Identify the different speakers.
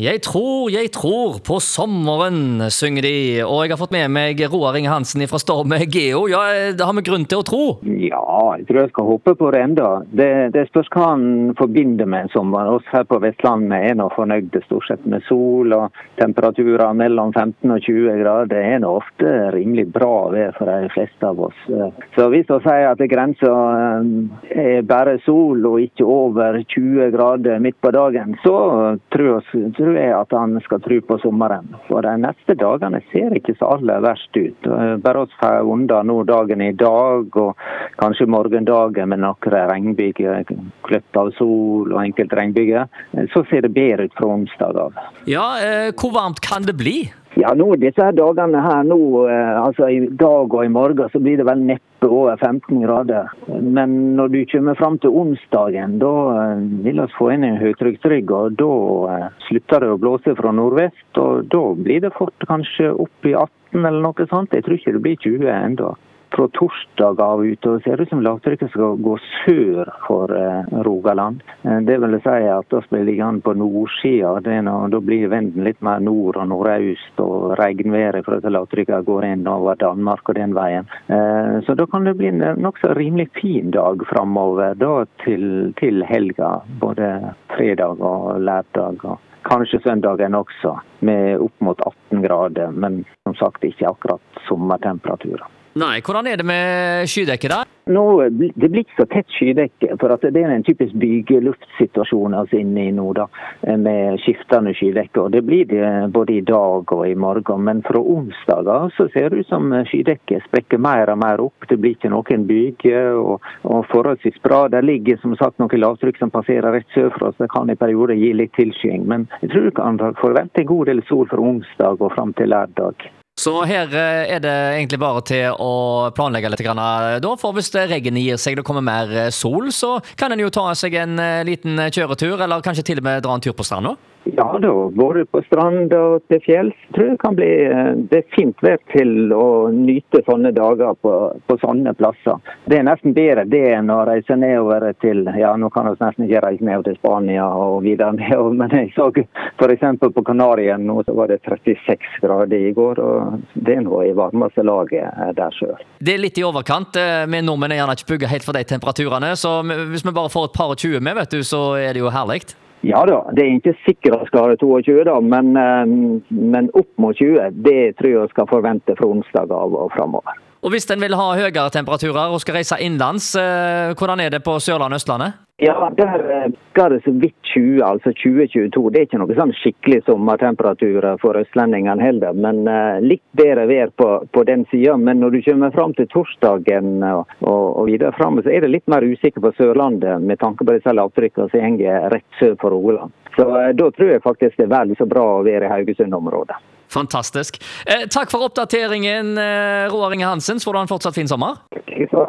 Speaker 1: Jeg tror på sommeren, synger de, og jeg har fått med meg Roar Inge Hansen fra Storm Geo. Ja, det har vi grunn til å tro.
Speaker 2: Ja, jeg tror jeg skal hoppe på det enda. Det spørs hva han forbinder med en sommer. Oss her på Vestlandet er nå fornøyde stort sett med sol og temperaturer mellom 15 og 20 grader. Det er nå ofte rimelig bra vær for de fleste av oss. Så hvis vi sier at grensen er bare sol og ikke over 20 grader midt på dagen, så tror jeg at han skal tro på sommeren. For de neste dagene ser ikke så aller verst ut. Bare oss får unna nå dagen i dag, og kanskje morgendagen med noen regnbyger, kløtt av sol og enkelt regnbyger, så ser det bedre ut fra onsdag av.
Speaker 1: Ja, hvor varmt kan det bli?
Speaker 2: Ja, nå disse her dagene her nå, altså i dag og i morgen, så blir det vel neppe over 15 grader. Men når du kommer fram til onsdagen, da vil vi få inn en høytrykksrygg, og da slutter det å blåse fra nordvest, og da blir det fort kanskje opp i 18 eller noe sånt. Jeg tror ikke det blir 20 enda. Fra torsdag av ut, og ser ut som lavtrykket skal gå sør for Rogaland. Det vil si at vi blir liggende på nordsiden, da blir vinden litt mer nord og nordøst, og regnværet for at lavtrykket går inn over Danmark og den veien. Så da kan det bli en også rimelig fin dag fremover, da til helga, både fredag og lørdag, og kanskje søndagen også, med opp mot 18 grader, men som sagt ikke akkurat sommertemperaturer.
Speaker 1: Nei, hvordan er det med skydekket da?
Speaker 2: Nå, det blir ikke så tett skydekke, for at det er en typisk byggeluftsituasjon altså inne i nå da, med skiftende skydekke, og det blir det både i dag og i morgen, men fra onsdager så ser det ut som skydekket sprekker mer og mer opp, det blir ikke noen bygge, og forholdsvis bra. Det ligger som sagt noen lavtrykk som passerer rett sør for oss, det kan i perioder gi litt tilskying, men jeg tror du kan forvente en god del sol fra onsdag og frem til lørdag.
Speaker 1: Så her er det egentlig bare til å planlegge litt grann da, for hvis regnet gir seg, det kommer mer sol, så kan en jo ta seg en liten kjøretur, eller kanskje til og med dra en tur på stranda?
Speaker 2: Ja da, både på strand og til fjells. Jeg tror det kan bli det er fint vær til å nyte sånne dager på sånne plasser. Det er nesten bedre det enn å reise nedover til, ja nå kan vi nesten ikke reise ned til Spania og videre nedover, men jeg så for eksempel på Kanarien nå så var det 36 grader i går, og det er nå i varmeste laget der selv.
Speaker 1: Det er litt i overkant, men nordmenn er gjerne ikke bygget helt for de temperaturene, så hvis vi bare får et par og 20 med, vet du, så er det jo herlig.
Speaker 2: Ja da, det er ikke sikkert at skal ha 22 da, men opp mot 20, det tror jeg skal forvente fra onsdag av og fremover.
Speaker 1: Og hvis den vil ha høyere temperaturer og skal reise innlands, hvordan er det på Sørlandet og Østlandet?
Speaker 2: Ja, der skal det så vidt 20, altså 2022. Det er ikke noe sånn skikkelig sommertemperaturer for østlendingene heller, men litt bedre vær på den siden. Men når du kommer fram til torsdagen og videre frem, så er det litt mer usikker på Sørlandet med tanke på disse lavtrykkene som henger rett sør for Rogaland. Så da tror jeg faktisk det er veldig så bra å være i Haugesund-området.
Speaker 1: Fantastisk. Takk for oppdateringen, Roar Inge Hansen. Så får du ha en fortsatt fin sommer.
Speaker 2: Takk så.